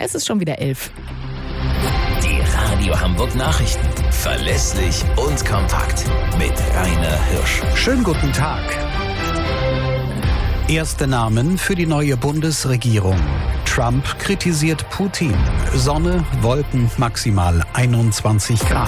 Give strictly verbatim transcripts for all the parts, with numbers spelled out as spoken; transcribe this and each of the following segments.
Es ist schon wieder elf. Die Radio Hamburg Nachrichten. Verlässlich und kompakt. Mit Rainer Hirsch. Schönen guten Tag. Erste Namen für die neue Bundesregierung. Trump kritisiert Putin. Sonne, Wolken, maximal einundzwanzig Grad.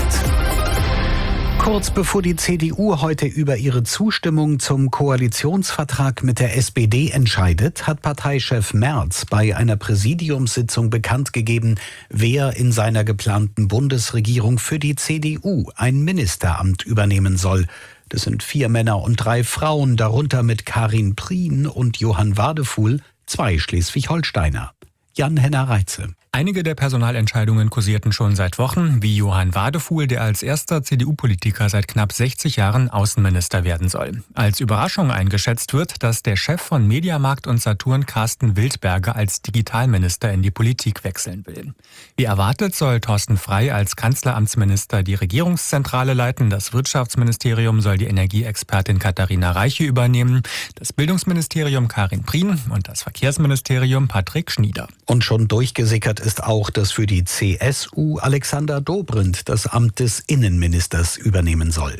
Kurz bevor die C D U heute über ihre Zustimmung zum Koalitionsvertrag mit der S P D entscheidet, hat Parteichef Merz bei einer Präsidiumssitzung bekannt gegeben, wer in seiner geplanten Bundesregierung für die C D U ein Ministeramt übernehmen soll. Das sind vier Männer und drei Frauen, darunter mit Karin Prien und Johann Wadefuhl, zwei Schleswig-Holsteiner. Jan-Henner Reitze. Einige der Personalentscheidungen kursierten schon seit Wochen, wie Johann Wadefuhl, der als erster C D U-Politiker seit knapp sechzig Jahren Außenminister werden soll. Als Überraschung eingeschätzt wird, dass der Chef von Mediamarkt und Saturn, Carsten Wildberger, als Digitalminister in die Politik wechseln will. Wie erwartet soll Thorsten Frey als Kanzleramtsminister die Regierungszentrale leiten. Das Wirtschaftsministerium soll die Energieexpertin Katharina Reiche übernehmen, das Bildungsministerium Karin Prien und das Verkehrsministerium Patrick Schnieder. Und schon durchgesickert ist auch, dass für die C S U Alexander Dobrindt das Amt des Innenministers übernehmen soll.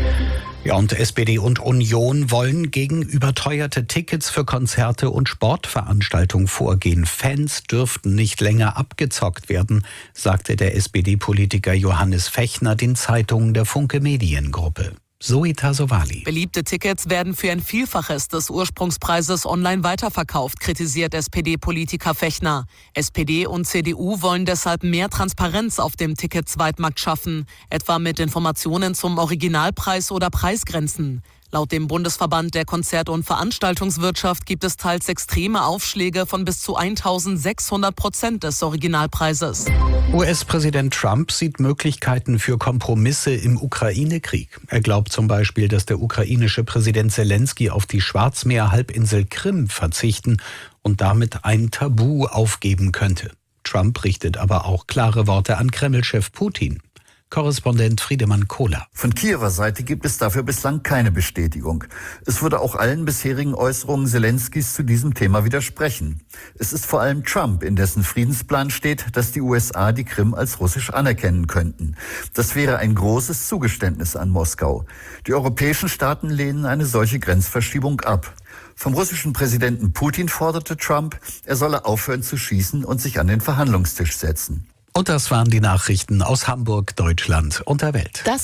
Ja, und S P D und Union wollen gegen überteuerte Tickets für Konzerte und Sportveranstaltungen vorgehen. Fans dürften nicht länger abgezockt werden, sagte der S P D-Politiker Johannes Fechner den Zeitungen der Funke Mediengruppe. Zoe Tasovali. Beliebte Tickets werden für ein Vielfaches des Ursprungspreises online weiterverkauft, kritisiert S P D-Politiker Fechner. S P D und C D U wollen deshalb mehr Transparenz auf dem Ticketsweitmarkt schaffen, etwa mit Informationen zum Originalpreis oder Preisgrenzen. Laut dem Bundesverband der Konzert- und Veranstaltungswirtschaft gibt es teils extreme Aufschläge von bis zu eintausendsechshundert Prozent des Originalpreises. U S-Präsident Trump sieht Möglichkeiten für Kompromisse im Ukraine-Krieg. Er glaubt zum Beispiel, dass der ukrainische Präsident Selenskyj auf die Schwarzmeer-Halbinsel Krim verzichten und damit ein Tabu aufgeben könnte. Trump richtet aber auch klare Worte an Kreml-Chef Putin. Korrespondent Friedemann Kohler. Von Kiewer Seite gibt es dafür bislang keine Bestätigung. Es würde auch allen bisherigen Äußerungen Selenskys zu diesem Thema widersprechen. Es ist vor allem Trump, in dessen Friedensplan steht, dass die U S A die Krim als russisch anerkennen könnten. Das wäre ein großes Zugeständnis an Moskau. Die europäischen Staaten lehnen eine solche Grenzverschiebung ab. Vom russischen Präsidenten Putin forderte Trump, er solle aufhören zu schießen und sich an den Verhandlungstisch setzen. Und das waren die Nachrichten aus Hamburg, Deutschland und der Welt. Das